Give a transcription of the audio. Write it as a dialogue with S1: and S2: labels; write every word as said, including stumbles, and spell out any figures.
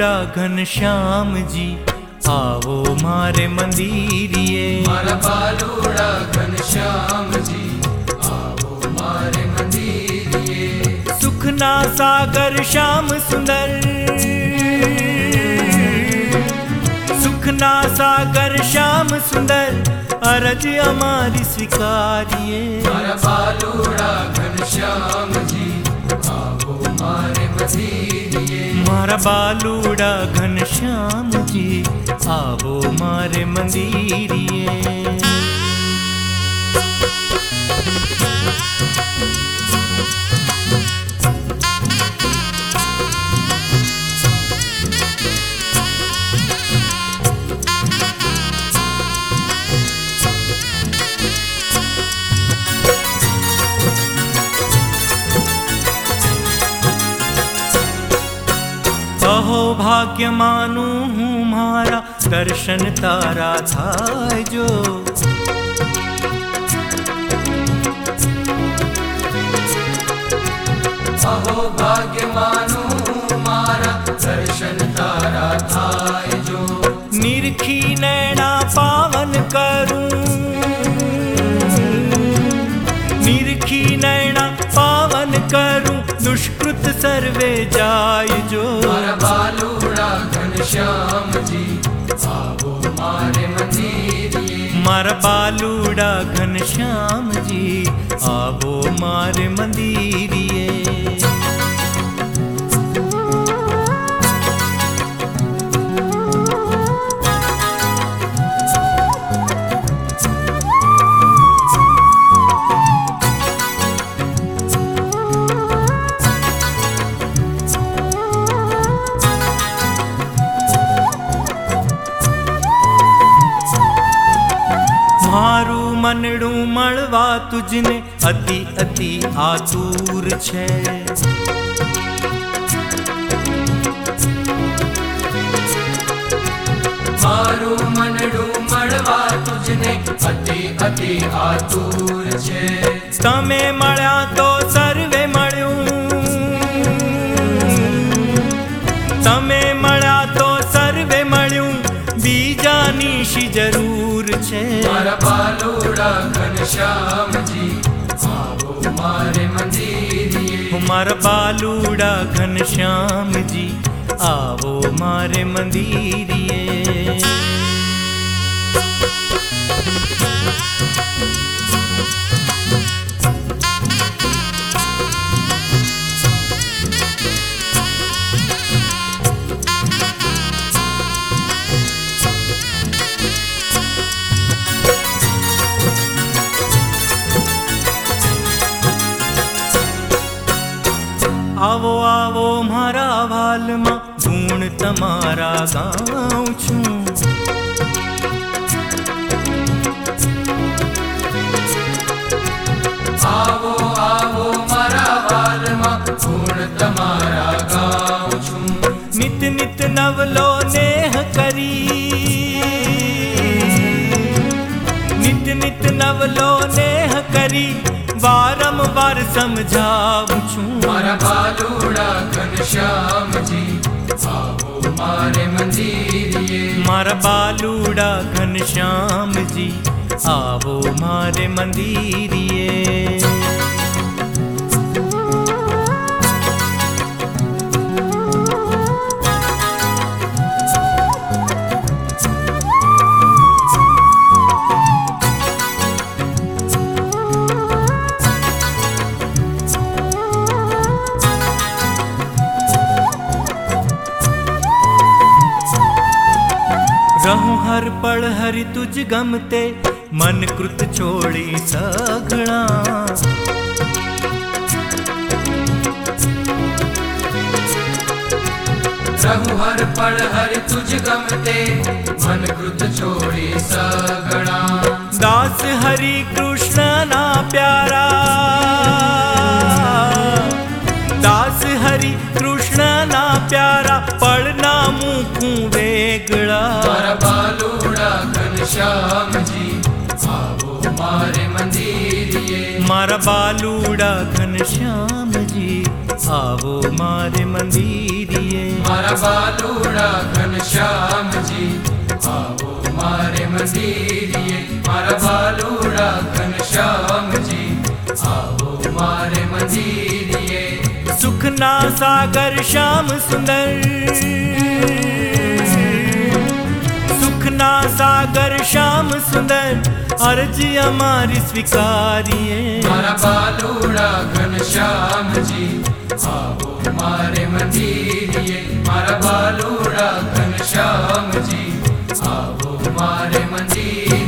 S1: बालूड़ा घनश्याम जी आओ मारे मंदिरिए।
S2: मारा बालूड़ा घनश्याम जी आओ मारे मंदिरिए।
S1: सुखना सागर श्याम सुंदर, सुखना सागर श्याम सुंदर अरज हमारी स्वीकारिए।
S2: मारा बालूड़ा घनश्याम जी आओ मारे मंदिरिए।
S1: मारा बालूड़ा घनश्याम जी आओ मारे मंदिरिए। अहो भाग्य मानू हूँ मारा दर्शन तारा था जो।
S2: अहो भाग्य मानू मारा दर्शन तारा था जो।
S1: निरखी नैना पावन करूं, निरखी नैना पावन करूं दुष्कृत सर्वे जाय जो।
S2: मारा बालूड़ा घनश्याम जी आओ मारे मंदिरिए।
S1: मारा बालूड़ा घनश्याम जी आओ मारे मंदिरिए। मारू मनडू मळवा तुझने अति अति आतुर छे।
S2: मारू मनडू मळवा तुझने अति अति आतुर छे।
S1: तमे मळ्या तो सर्वे मळ्यूं, तमे मळ्या तो सर्वे मळ्यूं बीजानी शी जरूर छे।
S2: मारा बालूड़ा घनश्याम जी आओ मारे मंदिरिए।
S1: मारा बालूड़ा घनश्याम जी आओ मारे मंदिरिए। आवो आवो मारा वालमा गुण तमारा गाऊं छूं।
S2: आवो आवो मारा वालमा गुण तमारा गाऊं छूं।
S1: नित नित नवलो नेह करी, नित नित नवलो नेह करी वारंवार समझाऊं छूं।
S2: मारा बालूड़ा घनश्याम जी आओ मारे मंदिरिए।
S1: मारा बालूड़ा घनश्याम जी आओ मारे मंदिरिए। रहूं हर पल हरि तुझ गमते मन कृत छोड़ी सगड़ा।
S2: रहूं हर पल हरि तुझ गमते मन कृत छोड़ी सगड़ा।
S1: दास हरि कृष्ण ना प्यारा, दास हरि कृष्ण ना प्यारा पढ़ना मुखू वेगड़ा।
S2: मारा बालूड़ा घनश्याम जी आओ मारे मंदिरिए।
S1: मारा बालूड़ा घनश्याम जी आओ मारे मंदिरिए।
S2: मारा बालूड़ा घनश्याम जी आओ मारे मंदिरिए मारा बालूड़ा घनश्याम जी आओ मारे मंदिरिए
S1: सुखना सागर श्याम सुंदर सुखना सागर श्याम सुंदर अर्ज हमारी स्वीकारिए
S2: मारा बालूड़ा घनश्याम जी आओ मारे मंदिरिए मारा बालूड़ा घनश्याम जी आओ मारे मंदिर